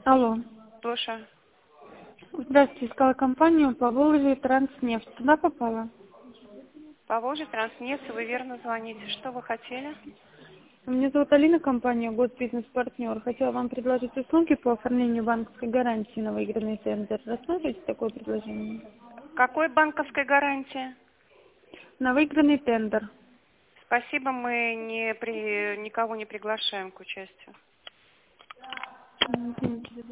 Алло. Слушаю. Здравствуйте, искала компанию Поволжье Транснефть. Туда попала? Поволжье Транснефть, вы верно звоните. Что вы хотели? Меня зовут Алина, компания Год Бизнес-партнер. Хотела вам предложить услуги по оформлению банковской гарантии на выигранный тендер. Рассмотрите такое предложение? Какой банковской гарантии? На выигранный тендер. Спасибо, мы никого не приглашаем к участию. Извините.